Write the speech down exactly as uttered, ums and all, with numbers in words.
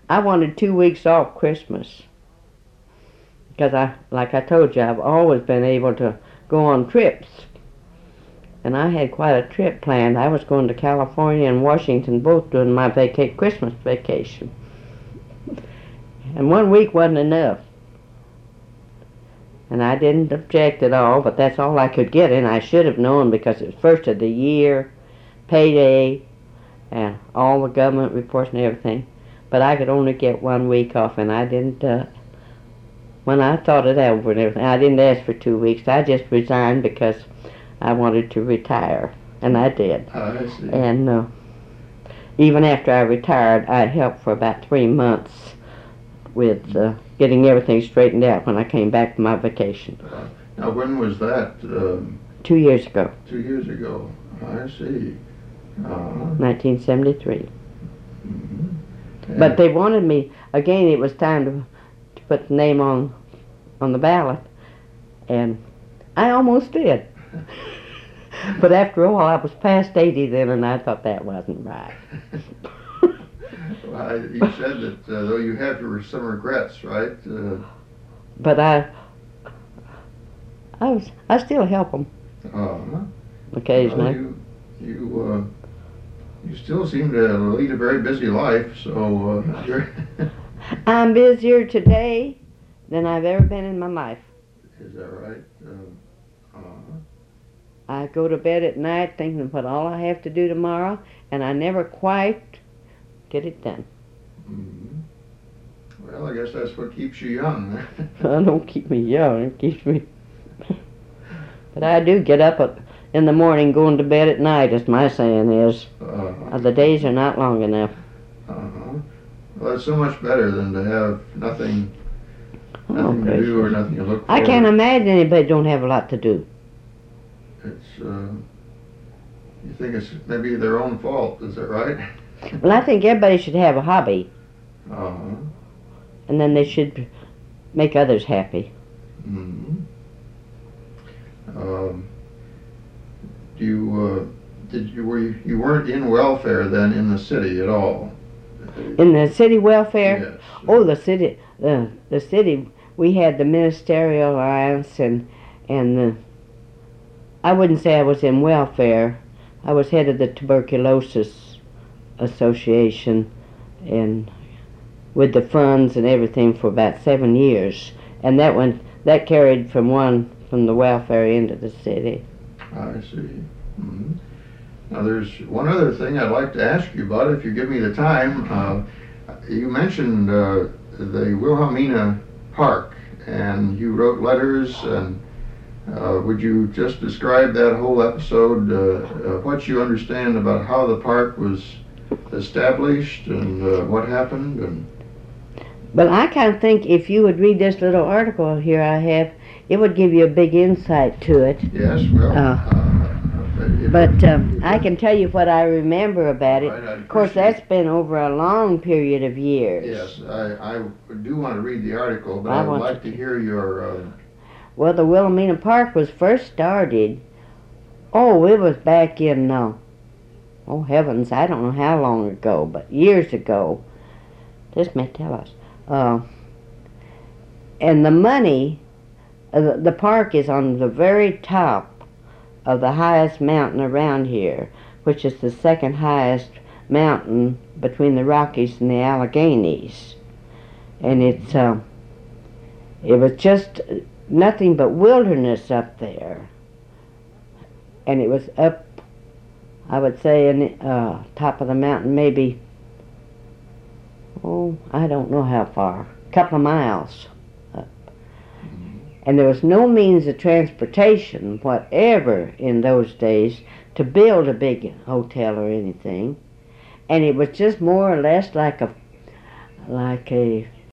I wanted two weeks off Christmas because I, like I told you, I've always been able to go on trips. And I had quite a trip planned. I was going to California and Washington both during my vaca- Christmas vacation. And one week wasn't enough. And I didn't object at all, but that's all I could get, and I should have known because it was first of the year, payday, and all the government reports and everything. But I could only get one week off, and I didn't, uh, when I thought it over and everything, I didn't ask for two weeks. I just resigned because I wanted to retire, and I did. Oh, I see. And uh, even after I retired, I helped for about three months with uh, getting everything straightened out when I came back from my vacation. Uh, now, when was that? Um, Two years ago. Two years ago. I see. Uh, nineteen seventy-three. Mm-hmm. But they wanted me, again, it was time to, to put the name on, on the ballot, and I almost did. But after all, I was past eighty then, and I thought that wasn't right. Well, I, you said that uh, though you have your some regrets, right? Uh, but I, I was, I still help them uh, occasionally. Well, you, you, uh, you still seem to lead a very busy life, so uh, you're. I'm busier today than I've ever been in my life. Is that right? Uh, uh, I go to bed at night thinking of what all I have to do tomorrow, and I never quite get it done. mm-hmm. Well, I guess that's what keeps you young. Well, it don't keep me young, it keeps me... But I do get up at, in the morning, going to bed at night, as my saying is. Uh, the days are not long enough. Uh-huh. Well, that's so much better than to have nothing, nothing Oh, to do or nothing to look for. I can't imagine anybody don't have a lot to do. It's, uh, you think it's maybe their own fault, is that right? Well, I think everybody should have a hobby, Uh-huh. and then they should make others happy. Mm-hmm. Um, do you, uh, did you, were you, you weren't in welfare then in the city at all? In the city welfare? Yes. Oh, the city, uh, the city, we had the Ministerial Alliance, and, and the, I wouldn't say I was in welfare. I was head of the Tuberculosis Association, and with the funds and everything for about seven years. And that went, that carried from one, from the welfare into the city. I see. Mm-hmm. Now there's one other thing I'd like to ask you about, if you give me the time. Uh, you mentioned uh, the Wilhelmina Park, and you wrote letters, and uh, would you just describe that whole episode, uh, uh, what you understand about how the park was established and uh, what happened? And But I kind of think if you would read this little article here I have, it would give you a big insight to it. Yes, well, Uh, uh, if- But um, I can tell you what I remember about it. Right, I'd Of course, appreciate- that's been over a long period of years. Yes, I, I do want to read the article, but I I would want like you to hear your, uh, Well, the Wilhelmina Park was first started, oh, it was back in, uh, oh heavens, I don't know how long ago, but years ago. This may tell us. Uh, and the money, uh, the, the park is on the very top of the highest mountain around here, which is the second highest mountain between the Rockies and the Alleghenies. And it's, uh, it was just nothing but wilderness up there. And it was up, I would say, in the uh, top of the mountain, maybe, oh, I don't know how far, a couple of miles up. And there was no means of transportation whatever in those days to build a big hotel or anything. And it was just more or less like a, like a